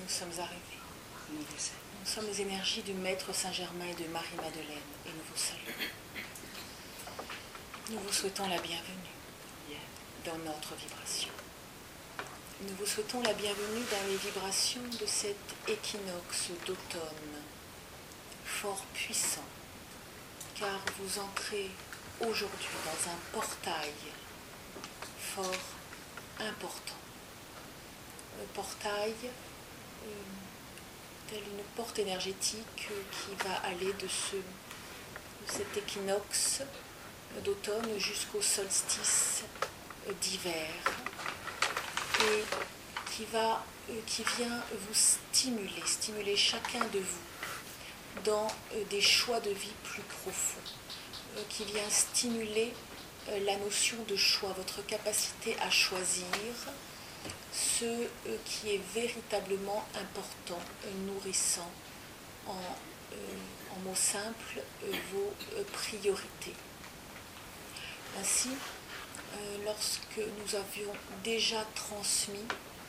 Nous sommes arrivés. Nous sommes les énergies du Maître Saint-Germain et de Marie-Madeleine et nous vous saluons. Nous vous souhaitons la bienvenue dans notre vibration. Nous vous souhaitons la bienvenue dans les vibrations de cet équinoxe d'automne fort puissant, car vous entrez aujourd'hui dans un portail fort important. Le portail, telle une porte énergétique qui va aller de cet équinoxe d'automne jusqu'au solstice d'hiver et qui vient vous stimuler chacun de vous dans des choix de vie plus profonds, qui vient stimuler la notion de choix, votre capacité à choisir ce qui est véritablement important, nourrissant, en mots simples, vos priorités. Ainsi, lorsque nous avions déjà transmis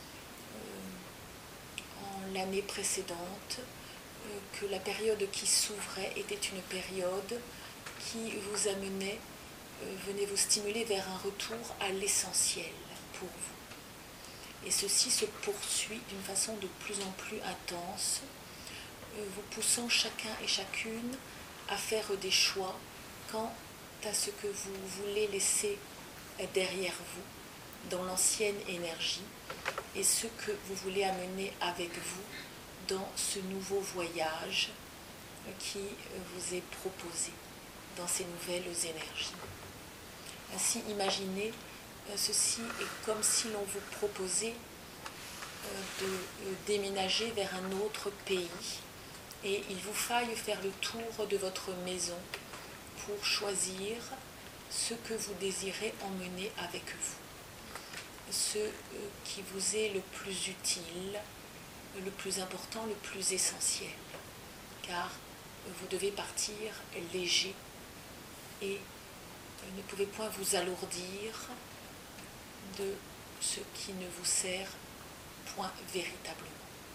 en l'année précédente que la période qui s'ouvrait était une période qui vous amenait, venait vous stimuler vers un retour à l'essentiel pour vous. Et ceci se poursuit d'une façon de plus en plus intense, vous poussant chacun et chacune à faire des choix quant à ce que vous voulez laisser derrière vous dans l'ancienne énergie et ce que vous voulez amener avec vous dans ce nouveau voyage qui vous est proposé dans ces nouvelles énergies. Ainsi, imaginez, ceci est comme si l'on vous proposait de déménager vers un autre pays et il vous faille faire le tour de votre maison pour choisir ce que vous désirez emmener avec vous, ce qui vous est le plus utile, le plus important, le plus essentiel, car vous devez partir léger et ne pouvez point vous alourdir de ce qui ne vous sert point véritablement.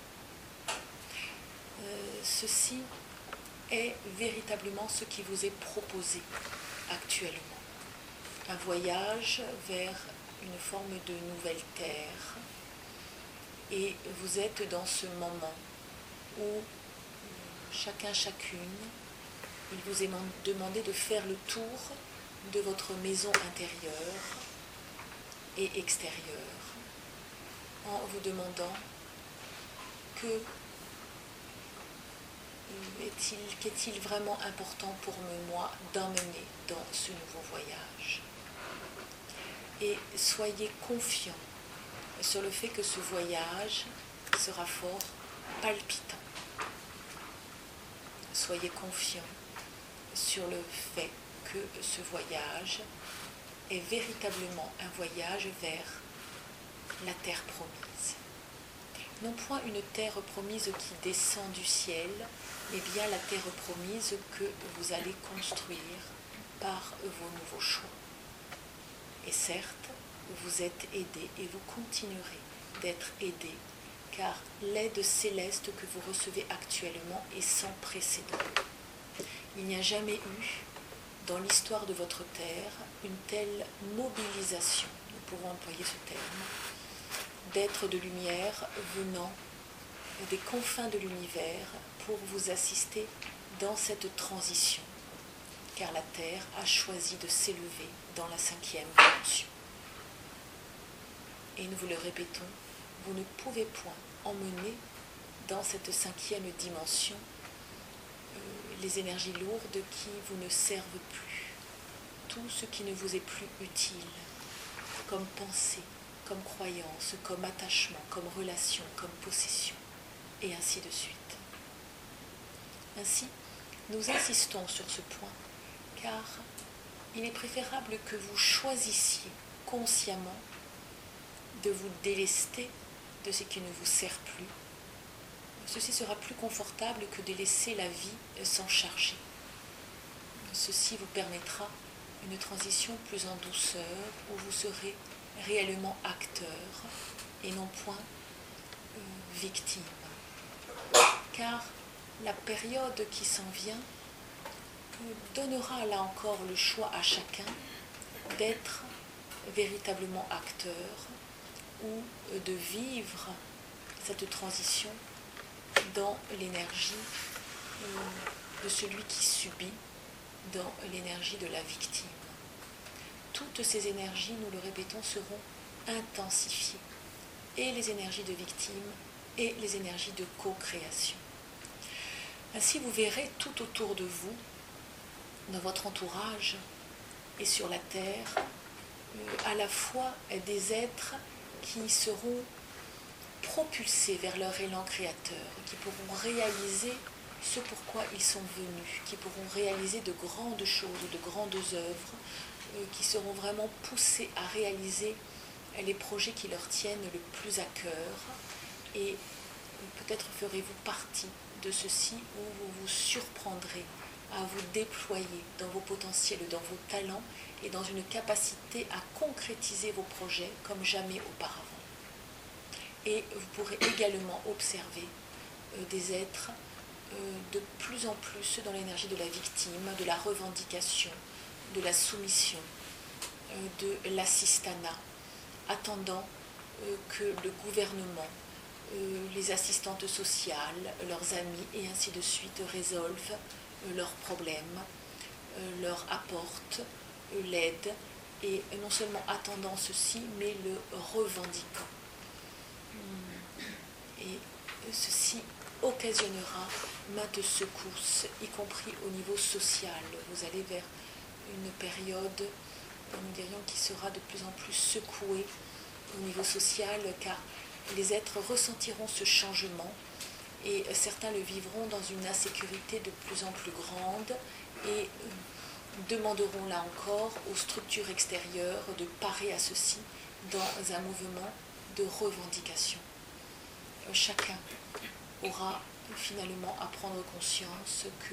Ceci est véritablement ce qui vous est proposé actuellement. Un voyage vers une forme de nouvelle terre. Et vous êtes dans ce moment où chacun, chacune, il vous est demandé de faire le tour de votre maison intérieure et extérieure en vous demandant qu'est-il vraiment important pour moi d'emmener dans ce nouveau voyage. Et soyez confiants sur le fait que ce voyage sera fort palpitant. Soyez confiants sur le fait que ce voyage est véritablement un voyage vers la terre promise. Non point une terre promise qui descend du ciel, mais bien la terre promise que vous allez construire par vos nouveaux choix. Et certes, vous êtes aidés et vous continuerez d'être aidés, car l'aide céleste que vous recevez actuellement est sans précédent. Il n'y a jamais eu, dans l'histoire de votre terre, une telle mobilisation, nous pourrons employer ce terme, d'êtres de lumière venant des confins de l'univers pour vous assister dans cette transition, car la Terre a choisi de s'élever dans la 5e dimension. Et nous vous le répétons, vous ne pouvez point emmener dans cette 5e dimension les énergies lourdes qui vous ne servent plus, tout ce qui ne vous est plus utile, comme pensée, comme croyance, comme attachement, comme relation, comme possession, et ainsi de suite. Ainsi, nous insistons sur ce point, car il est préférable que vous choisissiez consciemment de vous délester de ce qui ne vous sert plus. Ceci sera plus confortable que de laisser la vie s'en charger. Ceci vous permettra une transition plus en douceur, où vous serez réellement acteur et non point victime. car la période qui s'en vient donnera là encore le choix à chacun d'être véritablement acteur ou de vivre cette transition dans l'énergie de celui qui subit, dans l'énergie de la victime. Toutes ces énergies, nous le répétons, seront intensifiées, et les énergies de victime et les énergies de co-création. Ainsi, vous verrez tout autour de vous, dans votre entourage et sur la Terre, à la fois des êtres qui seront propulsés vers leur élan créateur, qui pourront réaliser ce pourquoi ils sont venus, qui pourront réaliser de grandes choses, de grandes œuvres, qui seront vraiment poussés à réaliser les projets qui leur tiennent le plus à cœur. Et peut-être ferez-vous partie de ceci où vous vous surprendrez à vous déployer dans vos potentiels, dans vos talents et dans une capacité à concrétiser vos projets comme jamais auparavant. Et vous pourrez également observer des êtres de plus en plus dans l'énergie de la victime, de la revendication, de la soumission, de l'assistanat, attendant que le gouvernement, les assistantes sociales, leurs amis et ainsi de suite résolvent leurs problèmes, leur apportent l'aide, et non seulement attendant ceci, mais le revendiquant. Et ceci occasionnera maintes secousses, y compris au niveau social. Vous allez vers une période, nous dirions, qui sera de plus en plus secouée au niveau social, car les êtres ressentiront ce changement et certains le vivront dans une insécurité de plus en plus grande et demanderont là encore aux structures extérieures de parer à ceci dans un mouvement de revendication. Chacun aura finalement à prendre conscience que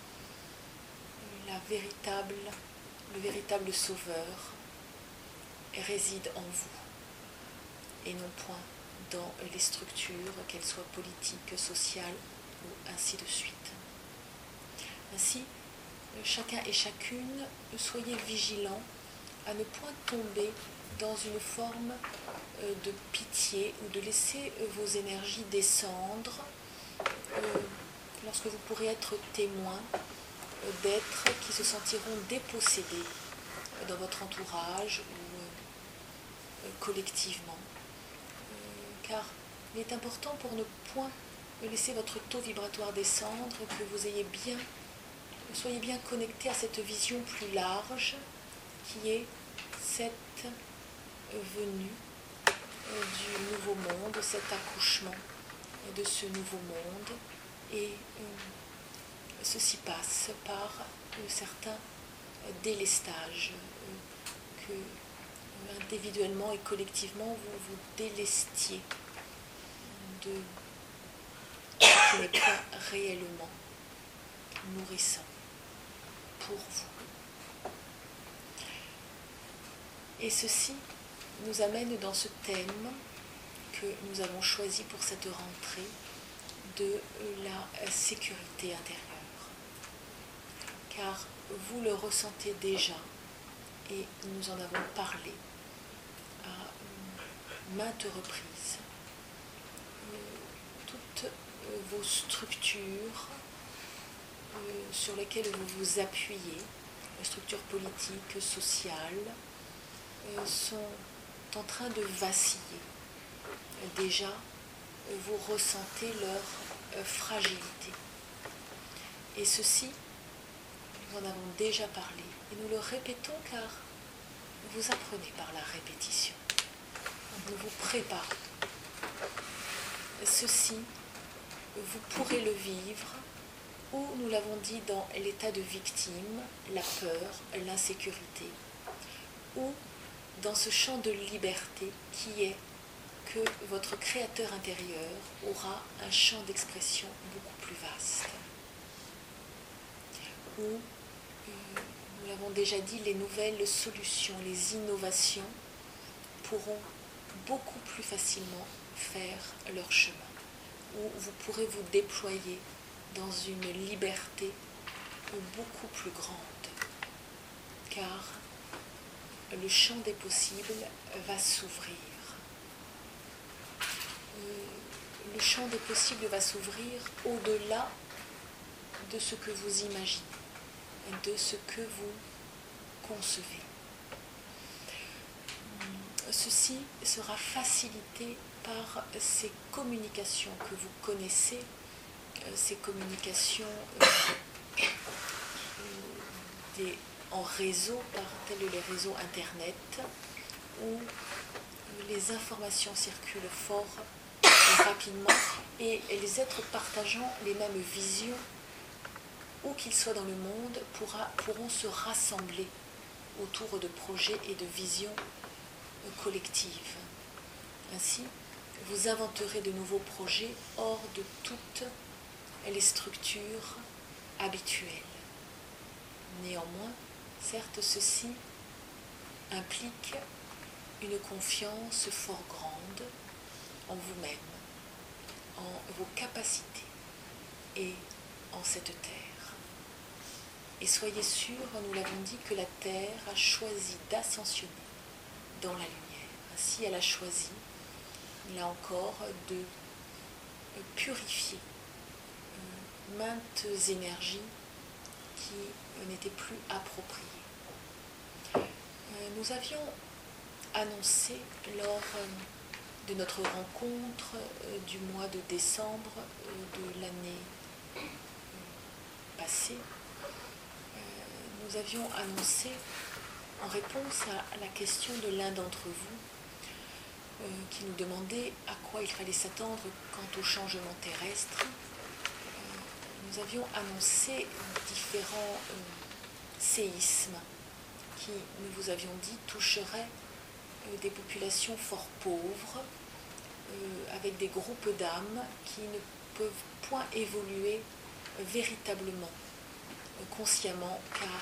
le véritable sauveur réside en vous et non point dans les structures, qu'elles soient politiques, sociales ou ainsi de suite. Ainsi, chacun et chacune, soyez vigilants à ne point tomber dans une forme de pitié ou de laisser vos énergies descendre lorsque vous pourrez être témoin d'êtres qui se sentiront dépossédés dans votre entourage ou collectivement. Car il est important pour ne point laisser votre taux vibratoire descendre, que vous soyez bien connecté à cette vision plus large qui est cette venue du nouveau monde, cet accouchement de ce nouveau monde. Et ceci passe par certains délestages que individuellement et collectivement vous vous délestiez de ce qui n'est pas réellement nourrissant pour vous. Et ceci nous amène dans ce thème que nous avons choisi pour cette rentrée de la sécurité intérieure. Car vous le ressentez déjà, et nous en avons parlé à maintes reprises. Toutes vos structures sur lesquelles vous vous appuyez, les structures politiques, sociales, sont en train de vaciller. Déjà, vous ressentez leur fragilité. Et ceci, nous en avons déjà parlé. Et nous le répétons car vous apprenez par la répétition. Nous vous préparons. Ceci, vous pourrez le vivre, ou nous l'avons dit, dans l'état de victime, la peur, l'insécurité, ou dans ce champ de liberté qui est que votre créateur intérieur aura un champ d'expression beaucoup plus vaste. Où, nous l'avons déjà dit, les nouvelles solutions, les innovations pourront beaucoup plus facilement faire leur chemin. Où vous pourrez vous déployer dans une liberté beaucoup plus grande, car le champ des possibles va s'ouvrir. Le champ des possibles va s'ouvrir au-delà de ce que vous imaginez, de ce que vous concevez. Ceci sera facilité par ces communications que vous connaissez, ces communications en réseau, par tels les réseaux Internet, où les informations circulent fort et rapidement, et les êtres partageant les mêmes visions, où qu'ils soient dans le monde, pourront se rassembler autour de projets et de visions collectives. Ainsi, vous inventerez de nouveaux projets hors de toutes les structures habituelles. Néanmoins, certes, ceci implique une confiance fort grande en vous-même, en vos capacités et en cette terre. Et soyez sûrs, nous l'avons dit, que la terre a choisi d'ascensionner dans la lumière. Ainsi, elle a choisi, là encore, de purifier maintes énergies qui n'étaient plus appropriées. Nous avions annoncé lors de notre rencontre du mois de décembre de l'année passée, nous avions annoncé, en réponse à la question de l'un d'entre vous, qui nous demandait à quoi il fallait s'attendre quant au changement terrestre, nous avions annoncé différents séismes qui, nous vous avions dit, toucheraient des populations fort pauvres, avec des groupes d'âmes qui ne peuvent point évoluer véritablement, consciemment,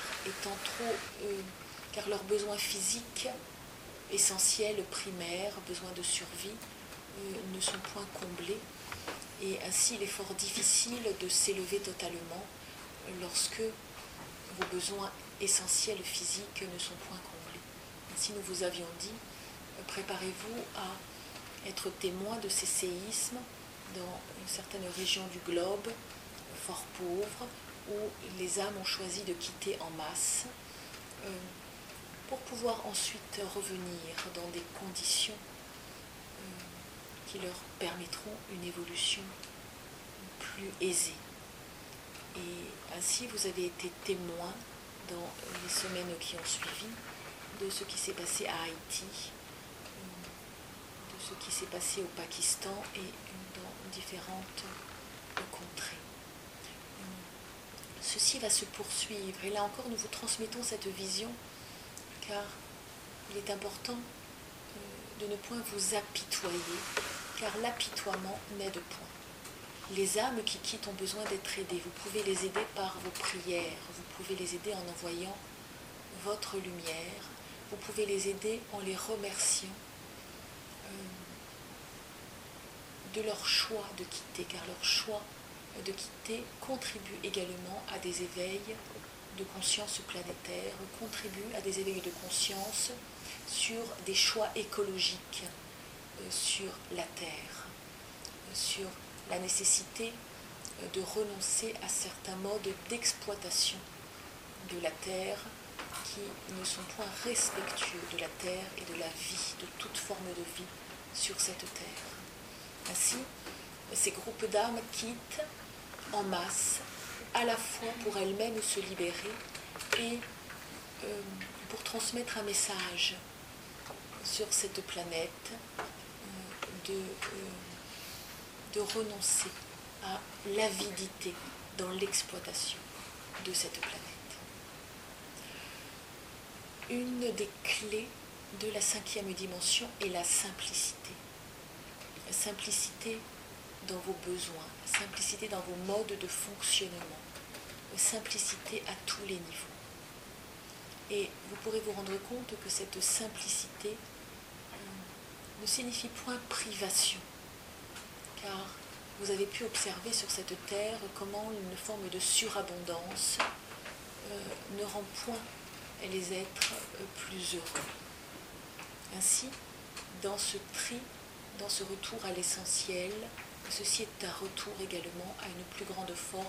car leurs besoins physiques essentiels, primaires, besoins de survie, ne sont point comblés. Et ainsi, il est fort difficile de s'élever totalement lorsque vos besoins essentiels physiques ne sont point comblés. Ainsi, nous vous avions dit, préparez-vous à être témoin de ces séismes dans une certaine région du globe, fort pauvre, où les âmes ont choisi de quitter en masse, pour pouvoir ensuite revenir dans des conditions qui leur permettront une évolution plus aisée. Et ainsi, vous avez été témoin dans les semaines qui ont suivi de ce qui s'est passé à Haïti, de ce qui s'est passé au Pakistan et dans différentes contrées. Ceci va se poursuivre, et là encore nous vous transmettons cette vision, car il est important de ne point vous apitoyer, car l'apitoiement n'aide point. Les âmes qui quittent ont besoin d'être aidées. Vous pouvez les aider par vos prières, vous pouvez les aider en envoyant votre lumière, vous pouvez les aider en les remerciant de leur choix de quitter, car leur choix de quitter contribue également à des éveils de conscience planétaire, contribue à des éveils de conscience sur des choix écologiques sur la Terre, sur la nécessité de renoncer à certains modes d'exploitation de la Terre qui ne sont point respectueux de la Terre et de la vie, de toute forme de vie sur cette Terre. Ainsi, ces groupes d'âmes quittent en masse, à la fois pour elles-mêmes se libérer et pour transmettre un message sur cette planète de renoncer à l'avidité dans l'exploitation de cette planète. Une des clés de la 5e dimension est la simplicité. La simplicité dans vos besoins, la simplicité dans vos modes de fonctionnement, la simplicité à tous les niveaux. Et vous pourrez vous rendre compte que cette simplicité ne signifie point privation, car vous avez pu observer sur cette terre comment une forme de surabondance ne rend point les êtres plus heureux. Ainsi, dans ce tri, dans ce retour à l'essentiel, ceci est un retour également à une plus grande forme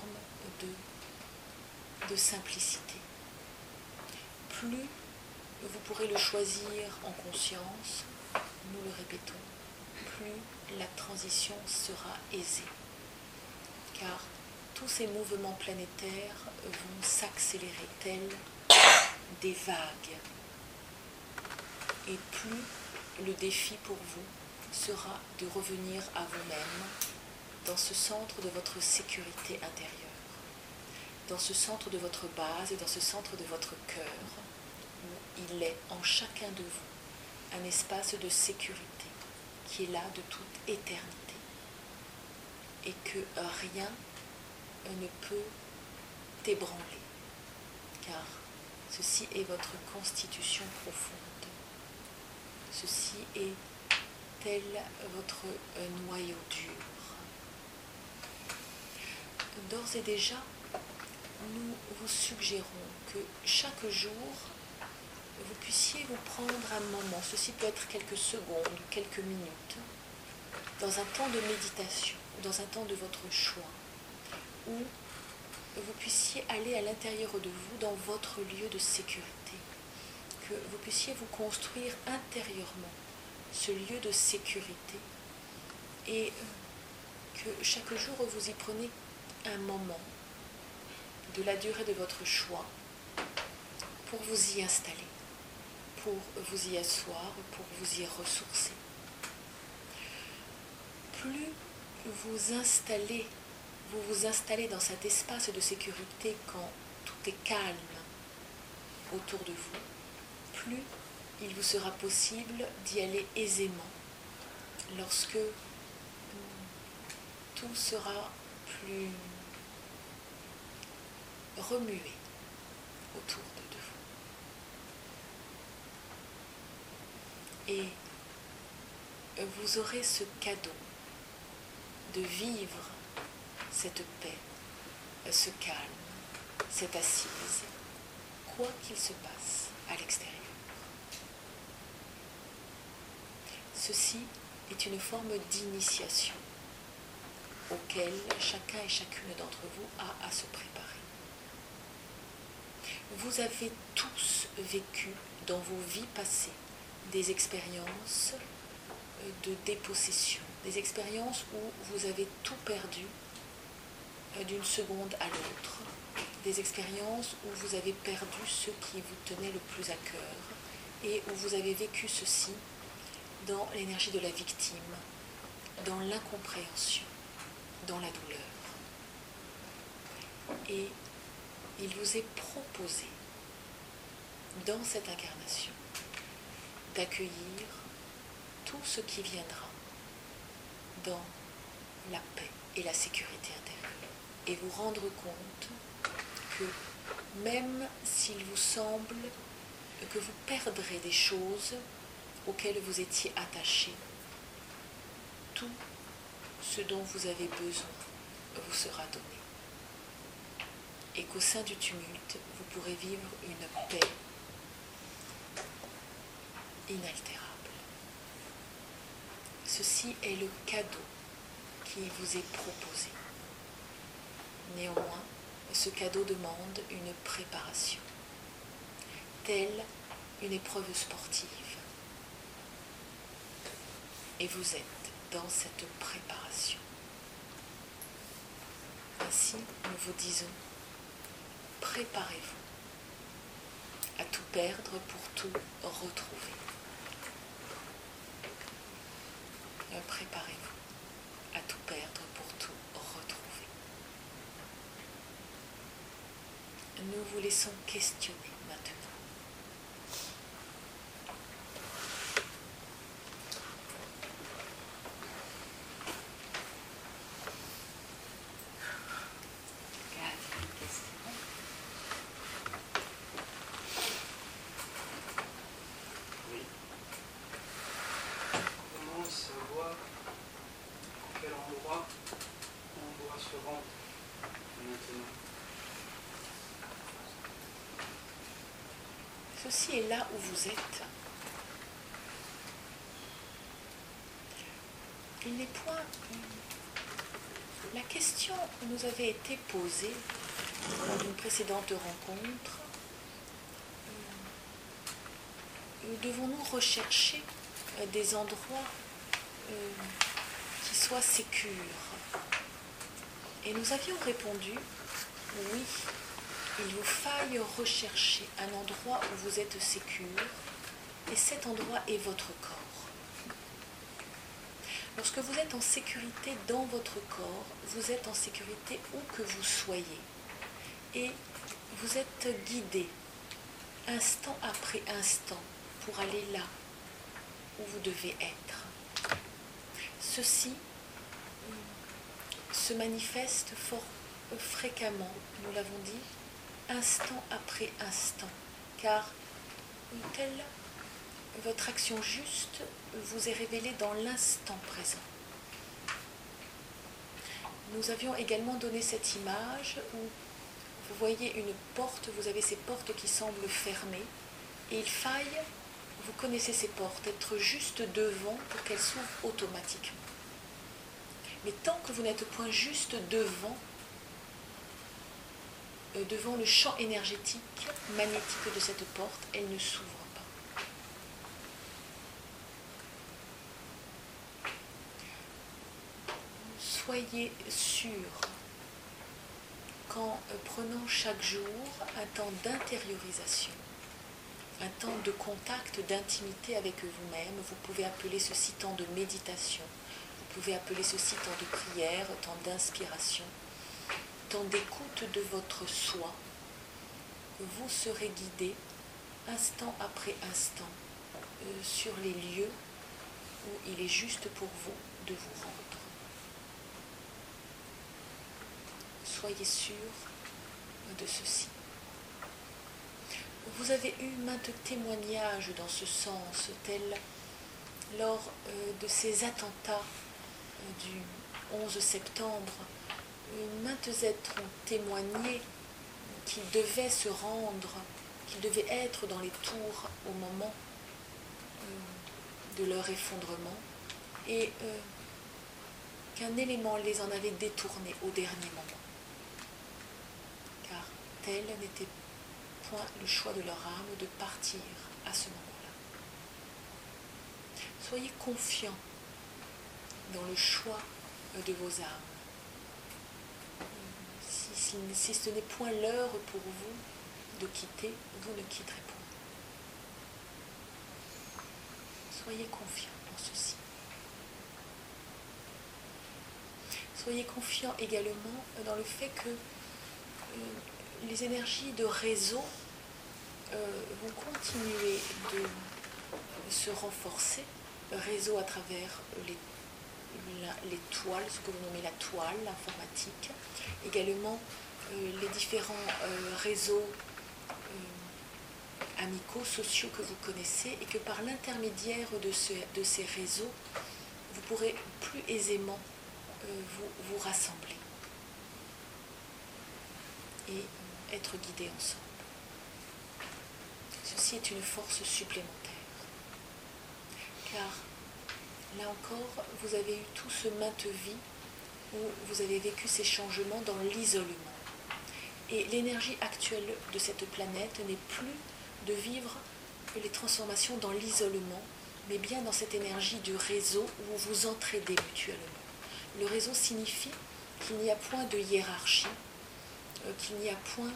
de simplicité. Plus vous pourrez le choisir en conscience, nous le répétons, plus la transition sera aisée. Car tous ces mouvements planétaires vont s'accélérer tels des vagues. Et plus le défi pour vous sera de revenir à vous-même dans ce centre de votre sécurité intérieure, dans ce centre de votre base et dans ce centre de votre cœur, où il est en chacun de vous un espace de sécurité qui est là de toute éternité et que rien ne peut ébranler, car ceci est votre constitution profonde. Ceci est tel votre noyau dur. D'ores et déjà, nous vous suggérons que chaque jour, vous puissiez vous prendre un moment, ceci peut être quelques secondes ou quelques minutes, dans un temps de méditation, dans un temps de votre choix, où vous puissiez aller à l'intérieur de vous, dans votre lieu de sécurité, que vous puissiez vous construire intérieurement ce lieu de sécurité et que chaque jour vous y prenez un moment de la durée de votre choix pour vous y installer, pour vous y asseoir, pour vous y ressourcer. Plus vous vous installez dans cet espace de sécurité quand tout est calme autour de vous, plus il vous sera possible d'y aller aisément lorsque tout sera plus remué autour de vous. Et vous aurez ce cadeau de vivre cette paix, ce calme, cette assise, quoi qu'il se passe à l'extérieur. Ceci est une forme d'initiation auquel chacun et chacune d'entre vous a à se préparer. Vous avez tous vécu dans vos vies passées des expériences de dépossession, des expériences où vous avez tout perdu d'une seconde à l'autre, des expériences où vous avez perdu ce qui vous tenait le plus à cœur et où vous avez vécu ceci dans l'énergie de la victime, dans l'incompréhension, dans la douleur. Et il vous est proposé, dans cette incarnation, d'accueillir tout ce qui viendra dans la paix et la sécurité intérieure. Et vous rendre compte que même s'il vous semble que vous perdrez des choses auxquelles vous étiez attaché, tout ce dont vous avez besoin vous sera donné. Et qu'au sein du tumulte, vous pourrez vivre une paix inaltérable. Ceci est le cadeau qui vous est proposé. Néanmoins, ce cadeau demande une préparation, telle une épreuve sportive. Et vous êtes dans cette préparation. Ainsi, nous vous disons, préparez-vous à tout perdre pour tout retrouver. Préparez-vous à tout perdre pour tout retrouver. Nous vous laissons questionner maintenant. Comment savoir en quel endroit maintenant. Ceci est là où vous êtes. Il n'est point... La question nous avait été posée lors d'une précédente rencontre. Devons-nous rechercher des endroits qui soient sécures? Et nous avions répondu, oui, il vous faille rechercher un endroit où vous êtes sécure, et cet endroit est votre corps. Lorsque vous êtes en sécurité dans votre corps, vous êtes en sécurité où que vous soyez. Et vous êtes guidé, instant après instant, pour aller là où vous devez être. Ceci se manifeste fort fréquemment, nous l'avons dit, instant après instant, car telle votre action juste vous est révélée dans l'instant présent. Nous avions également donné cette image où vous voyez une porte, vous avez ces portes qui semblent fermées, et il faille, vous connaissez ces portes, être juste devant pour qu'elles s'ouvrent automatiquement. Mais tant que vous n'êtes point juste devant le champ énergétique, magnétique de cette porte, elle ne s'ouvre pas. Soyez sûr qu'en prenant chaque jour un temps d'intériorisation, un temps de contact, d'intimité avec vous-même, vous pouvez appeler ceci temps de méditation, vous pouvez appeler ceci temps de prière, temps d'inspiration, temps d'écoute de votre soi, vous serez guidé instant après instant sur les lieux où il est juste pour vous de vous rendre. Soyez sûr de ceci. Vous avez eu maintes témoignages dans ce sens, tels lors de ces attentats du 11 septembre. Maintes êtres ont témoigné qu'ils devaient se rendre, qu'ils devaient être dans les tours au moment de leur effondrement et qu'un élément les en avait détournés au dernier moment. Car tel n'était point le choix de leur âme de partir à ce moment-là. Soyez confiants dans le choix de vos âmes. Si ce n'est point l'heure pour vous de quitter, vous ne quitterez point. Soyez confiants en ceci. Soyez confiants également dans le fait que les énergies de réseau vont continuer de se renforcer, réseau à travers les toiles, ce que vous nommez la toile, l'informatique, également les différents réseaux amicaux, sociaux que vous connaissez, et que par l'intermédiaire de ces réseaux, vous pourrez plus aisément vous rassembler et être guidés ensemble. Ceci est une force supplémentaire, car là encore, vous avez eu tous maintes vies où vous avez vécu ces changements dans l'isolement. Et l'énergie actuelle de cette planète n'est plus de vivre les transformations dans l'isolement, mais bien dans cette énergie du réseau où vous vous entraidez mutuellement. Le réseau signifie qu'il n'y a point de hiérarchie, qu'il n'y a point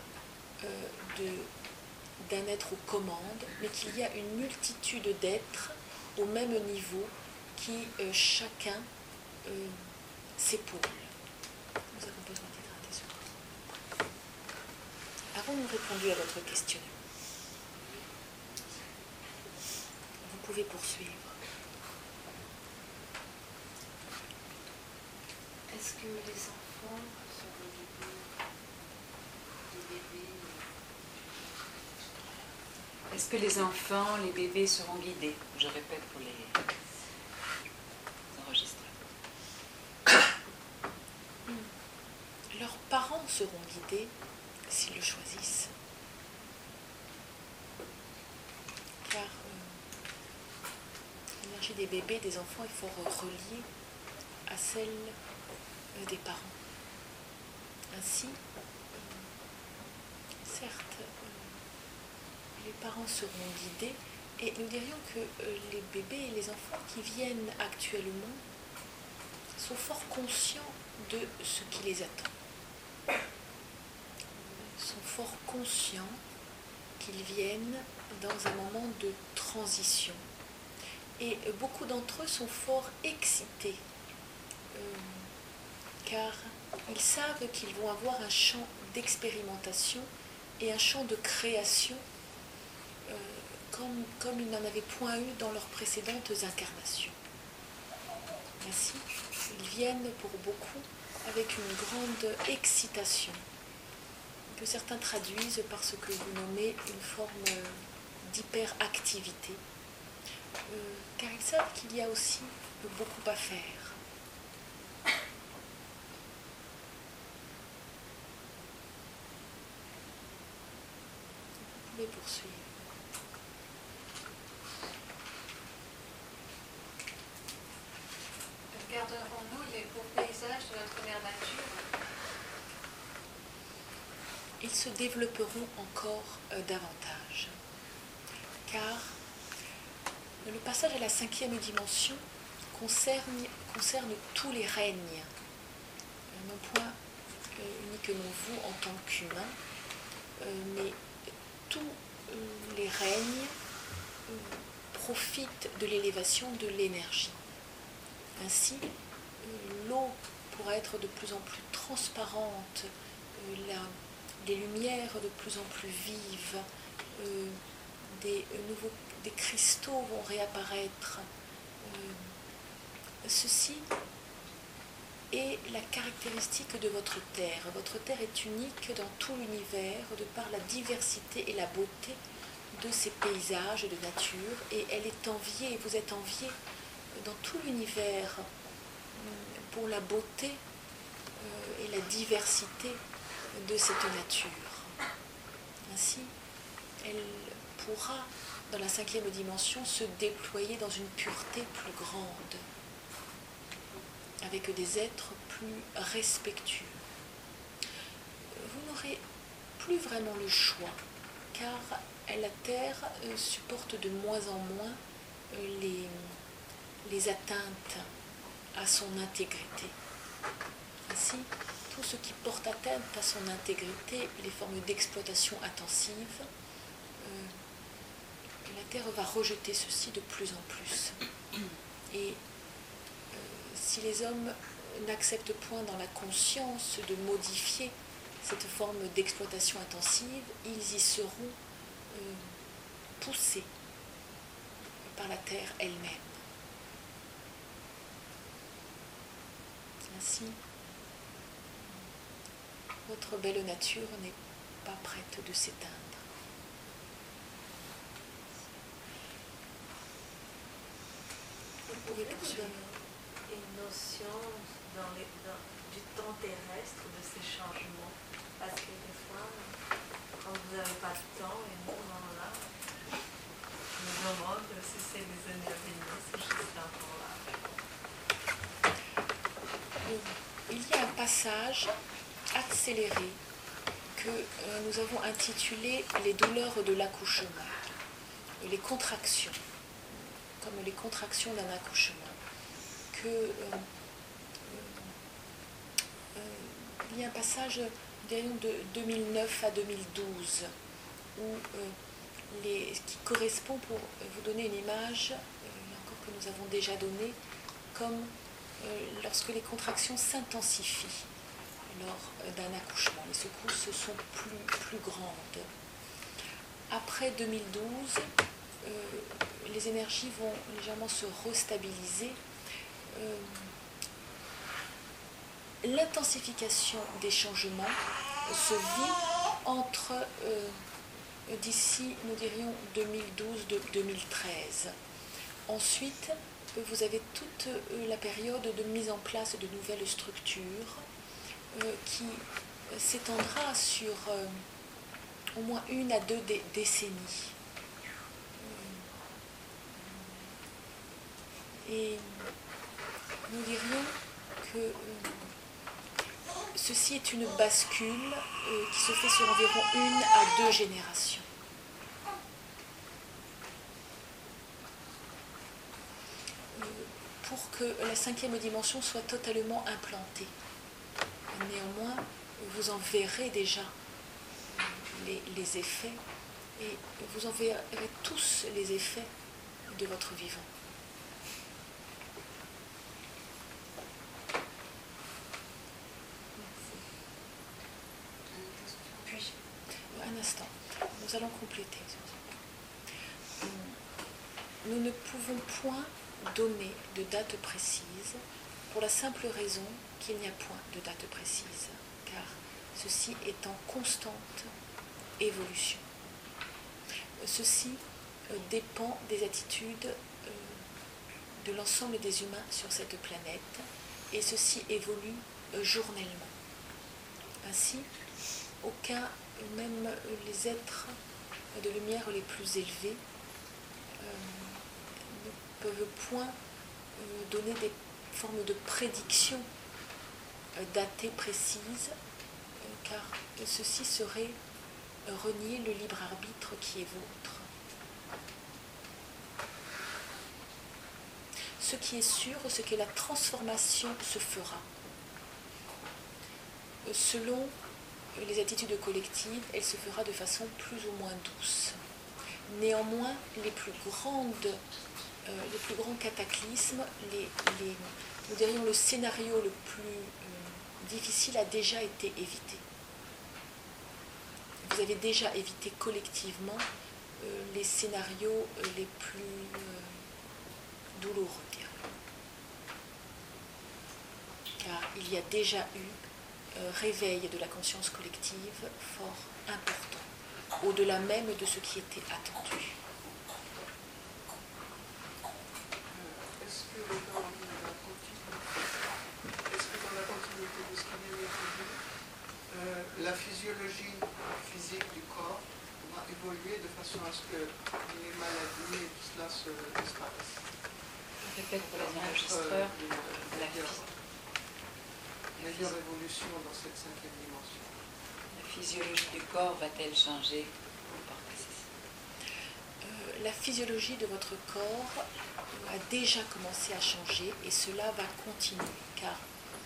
d'un être aux commandes, mais qu'il y a une multitude d'êtres au même niveau qui chacun s'épaule. Nous avons besoin d'hydrater ce corps. Avons-nous répondu à votre questionnement? Vous pouvez poursuivre. Est-ce que les enfants sont des bébés? Est-ce que les enfants, les bébés seront guidés? Je répète pour les enregistreurs. leurs parents seront guidés s'ils le choisissent. Car l'énergie des bébés, des enfants est fort reliée à celle des parents. Ainsi, certes, les parents seront guidés et nous dirions que les bébés et les enfants qui viennent actuellement sont fort conscients de ce qui les attend. Sont fort conscients qu'ils viennent dans un moment de transition. Et beaucoup d'entre eux sont fort excités, car ils savent qu'ils vont avoir un champ d'expérimentation et un champ de création comme ils n'en avaient point eu dans leurs précédentes incarnations. Ainsi, ils viennent pour beaucoup avec une grande excitation, que certains traduisent par ce que vous nommez une forme d'hyperactivité, car ils savent qu'il y a aussi beaucoup à faire. Vous pouvez poursuivre. Garderons-nous les beaux paysages de notre mère nature? Ils se développeront encore davantage, car le passage à la 5e dimension concerne tous les règnes, non point uniquement vous en tant qu'humain, mais tous les règnes profitent de l'élévation de l'énergie. Ainsi, l'eau pourra être de plus en plus transparente, les lumières de plus en plus vives, des cristaux vont réapparaître. Ceci est la caractéristique de votre terre. Votre terre est unique dans tout l'univers de par la diversité et la beauté de ses paysages de nature, et elle est enviée, vous êtes enviés dans tout l'univers pour la beauté et la diversité de cette nature. Ainsi, elle pourra, dans la 5e dimension, se déployer dans une pureté plus grande, avec des êtres plus respectueux. Vous n'aurez plus vraiment le choix, car la Terre supporte de moins en moins les atteintes à son intégrité. Ainsi, tout ce qui porte atteinte à son intégrité, les formes d'exploitation intensive, la Terre va rejeter ceci de plus en plus. Et si les hommes n'acceptent point dans la conscience de modifier cette forme d'exploitation intensive, ils y seront poussés par la Terre elle-même. Ainsi, votre belle nature n'est pas prête de s'éteindre. Vous pouvez donner une notion du temps terrestre de ces changements? Parce que des fois, quand vous n'avez pas de temps, et nous, là, je me demande si c'est les années à venir, si je suis encore là. Il y a un passage accéléré que nous avons intitulé « Les douleurs de l'accouchement », les contractions, comme les contractions d'un accouchement, il y a un passage de 2009 à 2012 qui correspond, pour vous donner une image, encore que nous avons déjà donnée, comme lorsque les contractions s'intensifient lors d'un accouchement. Les secousses sont plus grandes. Après 2012, les énergies vont légèrement se restabiliser. L'intensification des changements se vit entre, d'ici, nous dirions, 2012-2013. Ensuite, vous avez toute la période de mise en place de nouvelles structures qui s'étendra sur au moins 1 à 2 décennies. Et nous dirions que ceci est une bascule qui se fait sur environ 1 à 2 générations. Pour que la 5e dimension soit totalement implantée. Néanmoins, vous en verrez déjà les effets et vous en verrez tous les effets de votre vivant. Puis, un instant, nous allons compléter. Nous ne pouvons point donner de date précise pour la simple raison qu'il n'y a point de date précise, car ceci est en constante évolution. Ceci dépend des attitudes de l'ensemble des humains sur cette planète et ceci évolue journellement. Ainsi, aucun, même les êtres de lumière les plus élevés, ne peuvent point donner des formes de prédiction datées précises, car ceci serait renier le libre arbitre qui est vôtre. Ce qui est sûr, c'est que la transformation se fera. Selon les attitudes collectives, elle se fera de façon plus ou moins douce. Néanmoins, les plus grands cataclysmes, nous dirions le scénario le plus difficile a déjà été évité. Vous avez déjà évité collectivement les scénarios les plus douloureux, car il y a déjà eu réveil de la conscience collective fort important, au-delà même de ce qui était attendu. Est-ce que dans la continuité de ce qui vient d'être dit, la physiologie physique du corps va évoluer de façon à ce que les maladies et tout cela se disparaissent? Je répète pour les enregistreurs, Meilleure évolution dans cette 5e dimension. La physiologie du corps va-t-elle changer? La physiologie de votre corps a déjà commencé à changer et cela va continuer, car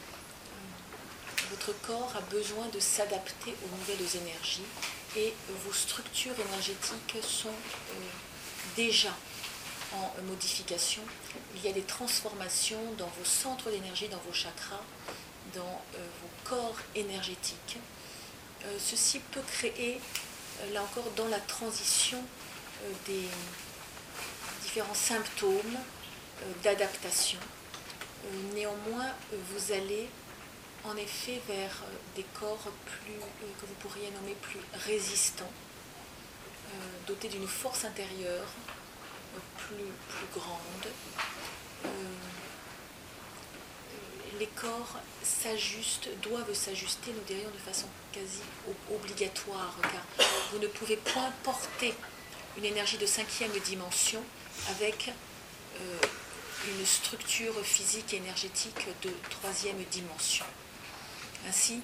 votre corps a besoin de s'adapter aux nouvelles énergies et vos structures énergétiques sont déjà en modification. Il y a des transformations dans vos centres d'énergie, dans vos chakras, dans vos corps énergétiques. Ceci peut créer, là encore, dans la transition des différents symptômes d'adaptation. Néanmoins, vous allez en effet vers des corps plus, que vous pourriez nommer plus résistants, dotés d'une force intérieure plus grande. Les corps s'ajustent, doivent s'ajuster, nous dirions de façon quasi obligatoire, car vous ne pouvez point porter une énergie de 5e dimension avec une structure physique et énergétique de 3e dimension. Ainsi,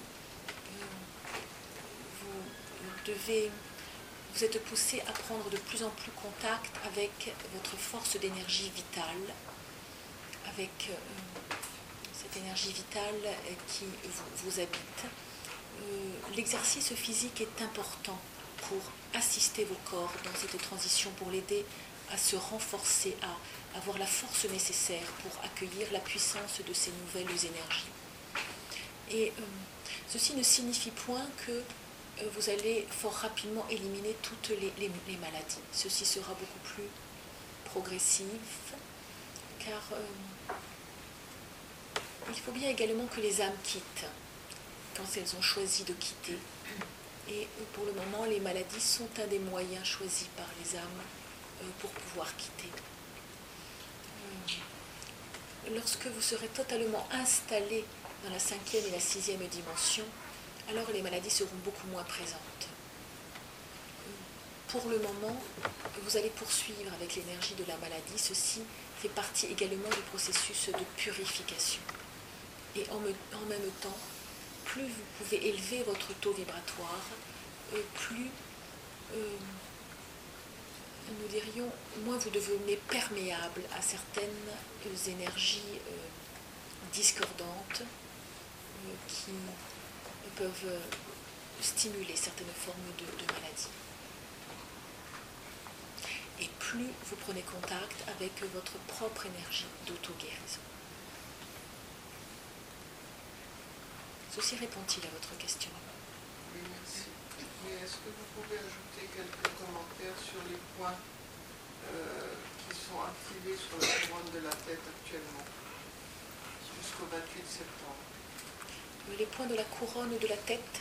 vous êtes poussé à prendre de plus en plus contact avec votre force d'énergie vitale, avec cette énergie vitale qui vous habite. L'exercice physique est important pour assister vos corps dans cette transition, pour l'aider à se renforcer, à avoir la force nécessaire pour accueillir la puissance de ces nouvelles énergies. Et ceci ne signifie point que vous allez fort rapidement éliminer toutes les maladies. Ceci sera beaucoup plus progressif, car il faut bien également que les âmes quittent quand elles ont choisi de quitter. Et pour le moment, les maladies sont un des moyens choisis par les âmes pour pouvoir quitter. Lorsque vous serez totalement installé dans la 5e et la 6e dimension, alors les maladies seront beaucoup moins présentes. Pour le moment, vous allez poursuivre avec l'énergie de la maladie. Ceci fait partie également du processus de purification. Et en même temps, plus vous pouvez élever votre taux vibratoire, plus, nous dirions, moins vous devenez perméable à certaines énergies discordantes qui peuvent stimuler certaines formes de maladies. Et plus vous prenez contact avec votre propre énergie d'auto-guérison. Ceci répond-il à votre question? Oui, merci. Mais est-ce que vous pouvez ajouter quelques commentaires sur les points qui sont activés sur la couronne de la tête actuellement, jusqu'au 28 septembre? Les points de la couronne de la tête,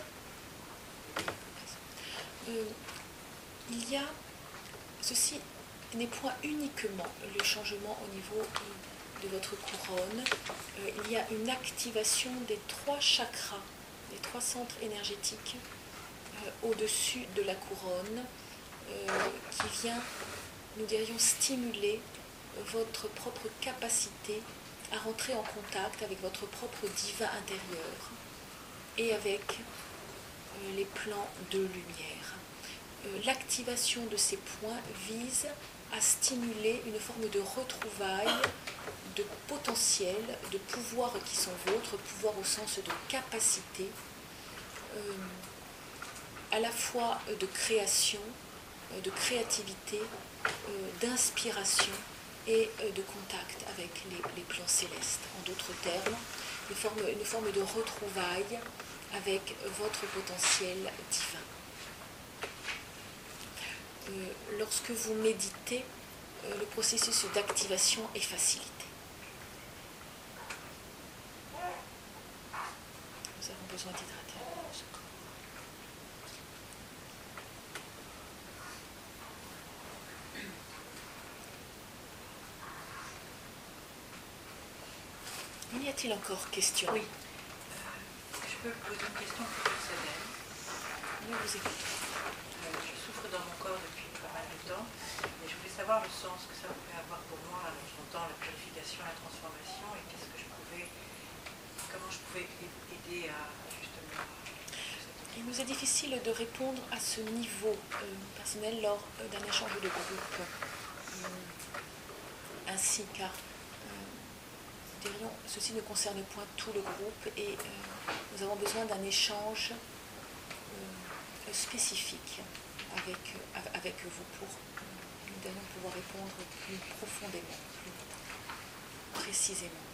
il y a, ceci n'est point uniquement le changement au niveau de votre couronne, il y a une activation des 3 chakras, des 3 centres énergétiques au-dessus de la couronne qui vient, nous dirions, stimuler votre propre capacité à rentrer en contact avec votre propre divin intérieur et avec les plans de lumière. L'activation de ces points vise à stimuler une forme de retrouvailles, de potentiel, de pouvoirs qui sont vôtres, pouvoirs au sens de capacité, à la fois de création, de créativité, d'inspiration et de contact avec les plans célestes. En d'autres termes, une forme de retrouvaille avec votre potentiel divin. Lorsque vous méditez, le processus d'activation est facilité. Nous avons besoin d'hydrater ce corps. Y a-t-il encore question? Oui. Je peux poser une question plus personnelle. Nous vous écoutons. Je souffre dans mon corps depuis pas mal de temps et je voulais savoir le sens que ça pouvait avoir pour moi. Alors, j'entends la purification, la transformation et comment je pouvais aider à justement. Il nous est difficile de répondre à ce niveau personnel lors d'un échange de groupe. Ainsi, car ceci ne concerne point tout le groupe et nous avons besoin d'un échange spécifique avec vous pour nous pouvoir répondre plus profondément, plus précisément.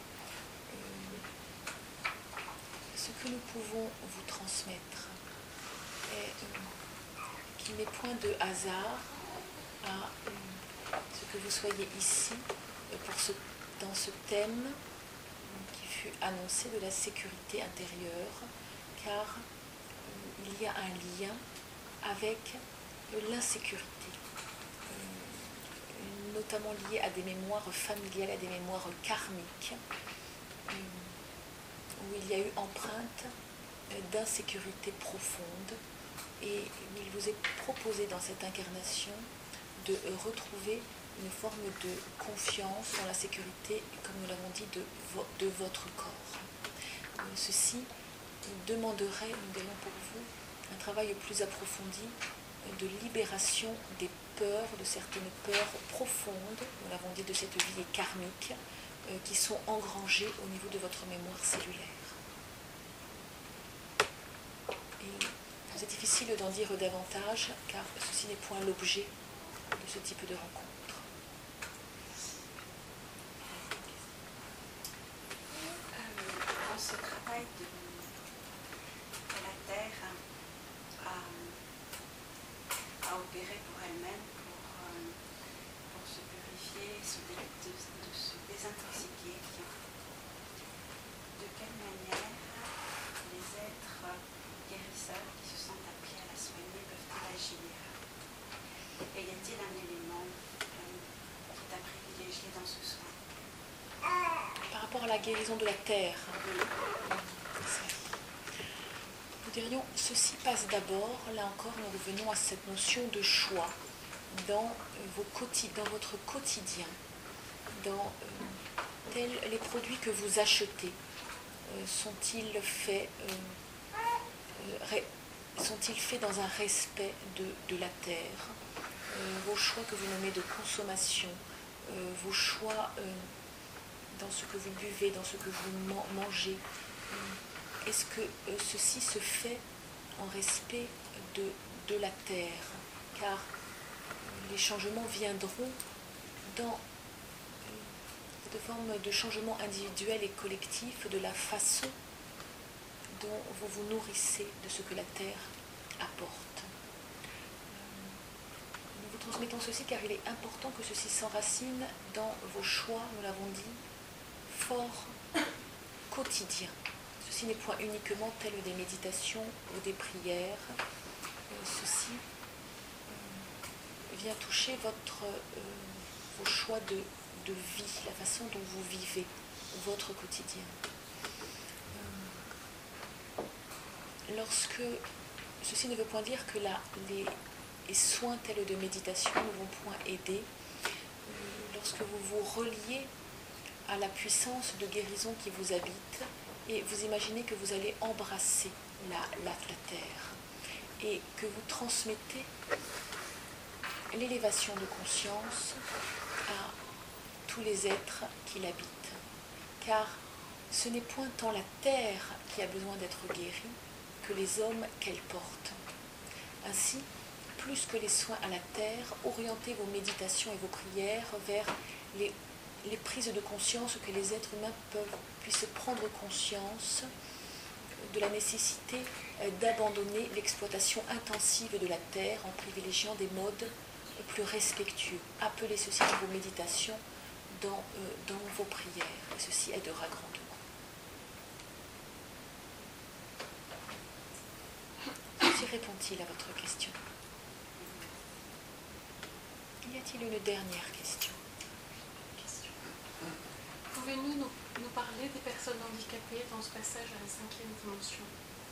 Ce que nous pouvons vous transmettre est qu'il n'est point de hasard à ce que vous soyez ici dans ce thème qui fut annoncé de la sécurité intérieure, car il y a un lien avec l'insécurité, notamment lié à des mémoires familiales, à des mémoires karmiques, où il y a eu empreinte d'insécurité profonde, et il vous est proposé dans cette incarnation de retrouver une forme de confiance dans la sécurité, comme nous l'avons dit, de votre corps. Ceci demanderait, nous dirons pour vous, un travail plus approfondi de libération des peurs, de certaines peurs profondes, nous l'avons dit, de cette vie karmique, qui sont engrangées au niveau de votre mémoire cellulaire. Et c'est difficile d'en dire davantage, car ceci n'est point l'objet de ce type de rencontre. Dans ce travail de la Terre à opérer pour elle-même, pour se purifier, de se désintoxiquer, de quelle manière les êtres guérisseurs qui se sentent appelés à la soigner peuvent-ils agir? Et y a-t-il un élément qui est à privilégier dans ce soin? Par rapport à la guérison de la terre, nous dirions, ceci passe d'abord, là encore nous revenons à cette notion de choix dans votre quotidien, dans les produits que vous achetez. Sont-ils faits dans un respect de la terre, vos choix que vous nommez de consommation, vos choix dans ce que vous buvez, dans ce que vous mangez, est-ce que ceci se fait en respect de la terre? Car les changements viendront dans de forme de changement individuel et collectif de la façon dont vous vous nourrissez de ce que la terre apporte. Nous vous transmettons ceci car il est important que ceci s'enracine dans vos choix, nous l'avons dit, forts, quotidiens. Ceci n'est point uniquement tel des méditations ou des prières. Ceci vient toucher vos choix de vie, la façon dont vous vivez votre quotidien. Lorsque ceci ne veut point dire que les soins tels de méditation ne vont point aider, lorsque vous vous reliez à la puissance de guérison qui vous habite et vous imaginez que vous allez embrasser la terre et que vous transmettez l'élévation de conscience à tous les êtres qui l'habitent. Car ce n'est point tant la terre qui a besoin d'être guérie que les hommes qu'elle porte. Ainsi, plus que les soins à la terre, orientez vos méditations et vos prières vers les prises de conscience que les êtres humains puissent prendre conscience de la nécessité d'abandonner l'exploitation intensive de la terre en privilégiant des modes plus respectueux. Appelez ceci dans vos méditations, dans vos prières. Et ceci aidera grandement. Ceci répond-il à votre question? Y a-t-il une dernière question? Pouvez-vous nous parler des personnes handicapées dans ce passage à la 5e dimension?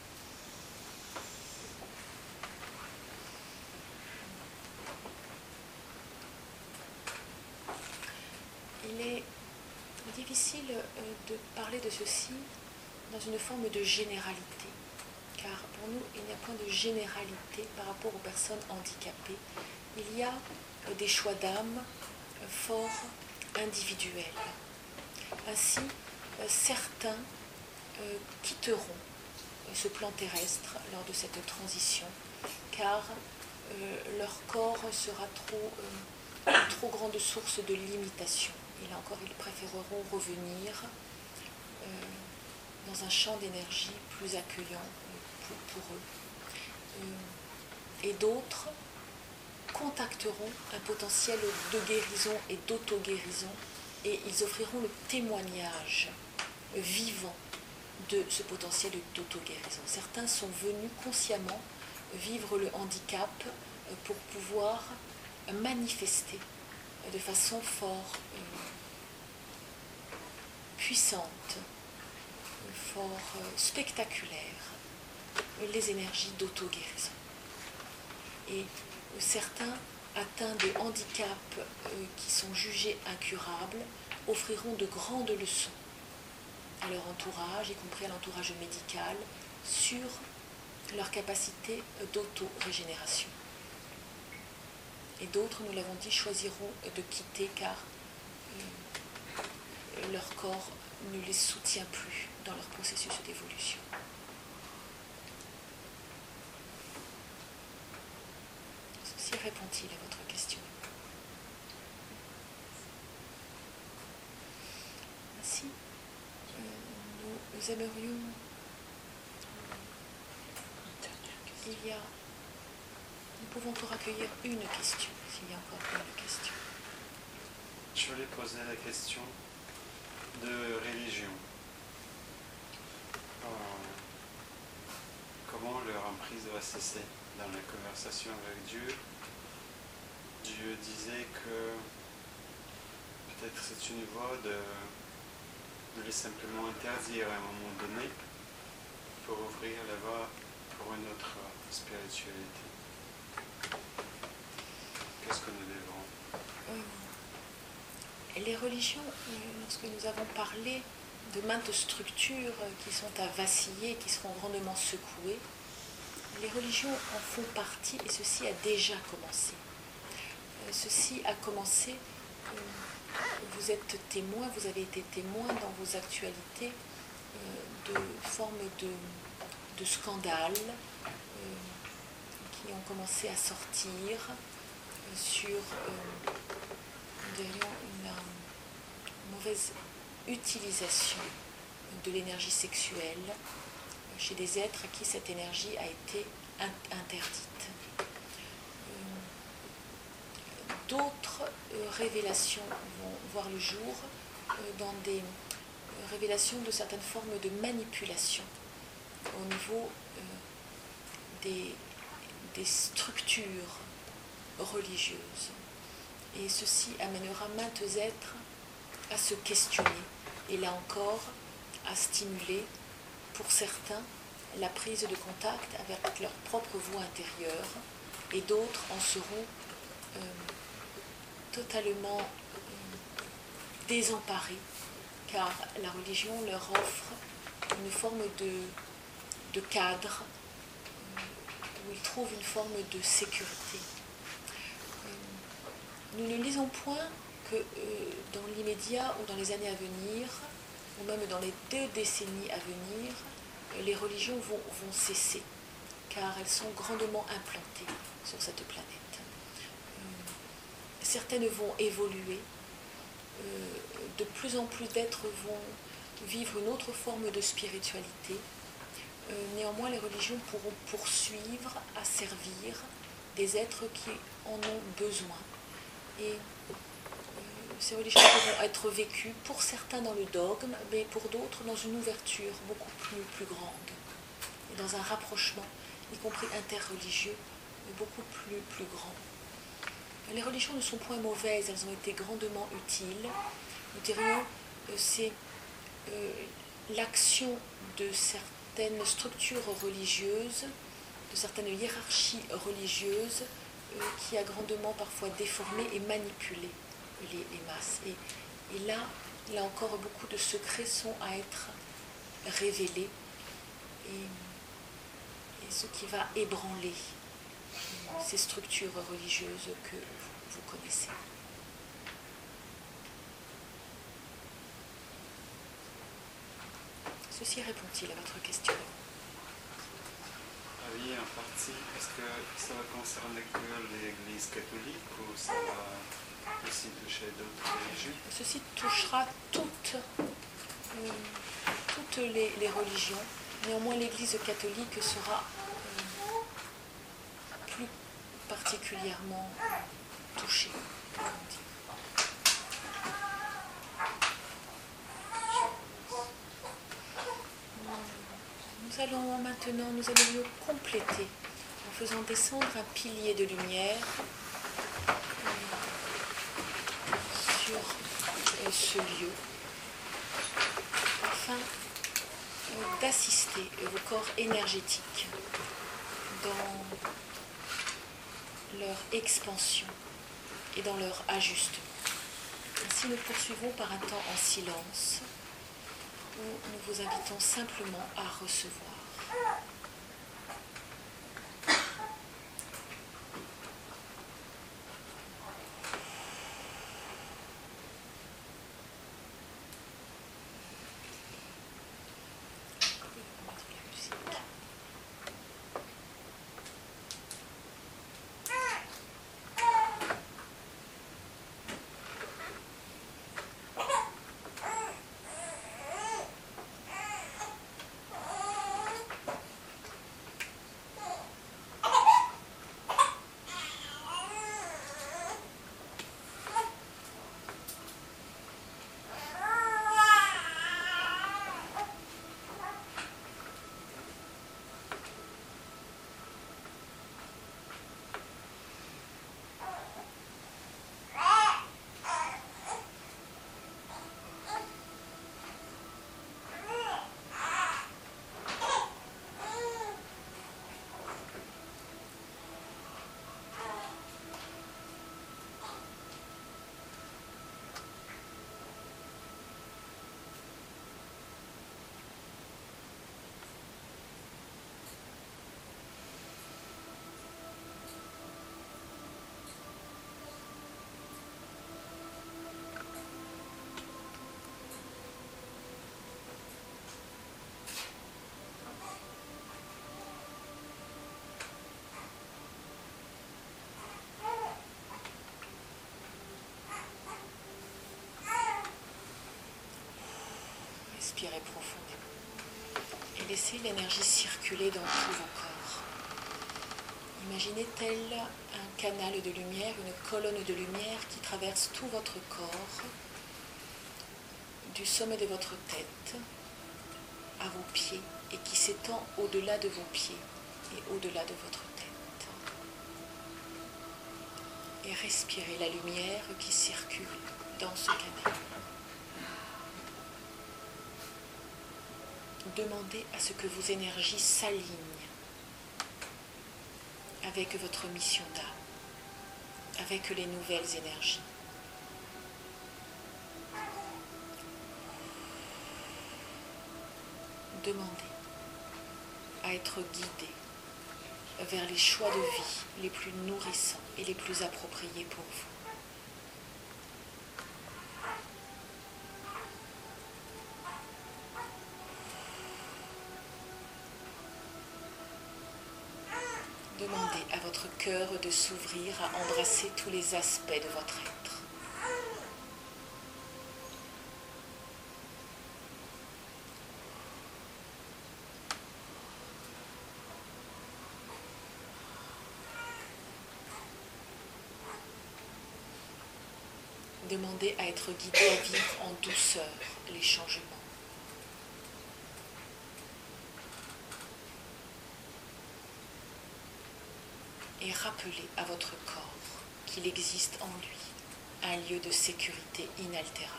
Il est difficile de parler de ceci dans une forme de généralité, car pour nous, il n'y a point de généralité par rapport aux personnes handicapées. Il y a des choix d'âme fort individuels. Ainsi, certains quitteront ce plan terrestre lors de cette transition, car leur corps sera trop grande source de limitation. Et là encore, ils préféreront revenir dans un champ d'énergie plus accueillant pour eux. Et d'autres contacteront un potentiel de guérison et d'auto-guérison, et ils offriront le témoignage vivant de ce potentiel d'auto-guérison. Certains sont venus consciemment vivre le handicap pour pouvoir manifester de façon fort puissante, fort spectaculaire, les énergies d'auto-guérison. Et certains atteints de handicaps qui sont jugés incurables offriront de grandes leçons à leur entourage, y compris à l'entourage médical, sur leur capacité d'auto-régénération. Et d'autres, nous l'avons dit, choisiront de quitter car leur corps ne les soutient plus dans leur processus d'évolution. Ceci répond-il à votre question? Ainsi, nous aimerions... Nous pouvons encore accueillir une question, s'il y a encore une question. Je voulais poser la question de religion. Comment leur emprise va cesser dans la conversation avec Dieu? Dieu disait que peut-être c'est une voie de les simplement interdire à un moment donné pour ouvrir la voie spiritualité? Qu'est-ce que nous devons? Les religions, lorsque nous avons parlé de maintes structures qui sont à vaciller, qui seront grandement secouées, les religions en font partie et ceci a déjà commencé. Ceci a commencé, vous êtes témoin, vous avez été témoin dans vos actualités de formes de scandales qui ont commencé à sortir sur une mauvaise utilisation de l'énergie sexuelle chez des êtres à qui cette énergie a été interdite. D'autres révélations vont voir le jour dans des révélations de certaines formes de manipulation au niveau des structures religieuses. Et ceci amènera maintes êtres à se questionner et là encore à stimuler pour certains la prise de contact avec leur propre voix intérieure et d'autres en seront totalement désemparés car la religion leur offre une forme de cadre où ils trouvent une forme de sécurité. Nous ne lisons point que dans l'immédiat ou dans les années à venir, ou même dans les 2 décennies à venir, les religions vont cesser, car elles sont grandement implantées sur cette planète. Certaines vont évoluer, de plus en plus d'êtres vont vivre une autre forme de spiritualité. Néanmoins, les religions pourront poursuivre à servir des êtres qui en ont besoin. Et ces religions pourront être vécues pour certains dans le dogme, mais pour d'autres dans une ouverture beaucoup plus grande, et dans un rapprochement, y compris interreligieux, beaucoup plus grand. Les religions ne sont point mauvaises, elles ont été grandement utiles. Nous dirions c'est l'action de certaines structures religieuses, de certaines hiérarchies religieuses qui a grandement parfois déformé et manipulé les masses. Et là encore, beaucoup de secrets sont à être révélés et ce qui va ébranler ces structures religieuses que vous connaissez. Ceci répond-il à votre question? Oui, en partie. Est-ce que ça va concerner que l'Église catholique ou ça va aussi toucher d'autres religions? Ceci touchera toutes les religions. Néanmoins, l'Église catholique sera plus particulièrement touchée. Nous allons compléter en faisant descendre un pilier de lumière sur ce lieu afin d'assister vos corps énergétiques dans leur expansion et dans leur ajustement. Ainsi, nous poursuivons par un temps en silence où nous vous invitons simplement à recevoir. Respirez profondément et laissez l'énergie circuler dans tous vos corps. Imaginez tel un canal de lumière, une colonne de lumière qui traverse tout votre corps, du sommet de votre tête à vos pieds et qui s'étend au-delà de vos pieds et au-delà de votre tête. Et respirez la lumière qui circule dans ce canal. Demandez à ce que vos énergies s'alignent avec votre mission d'âme, avec les nouvelles énergies. Demandez à être guidé vers les choix de vie les plus nourrissants et les plus appropriés pour vous. Demandez à votre cœur de s'ouvrir à embrasser tous les aspects de votre être. Demandez à être guidé à vivre en douceur les changements. Et rappelez à votre corps qu'il existe en lui un lieu de sécurité inaltérable.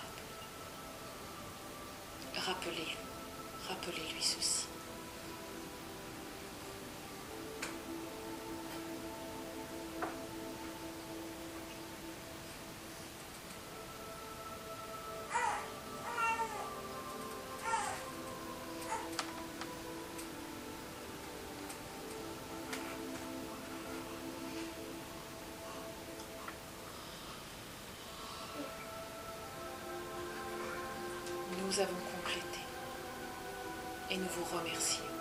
Rappelez-lui ceci. Nous avons complété et nous vous remercions.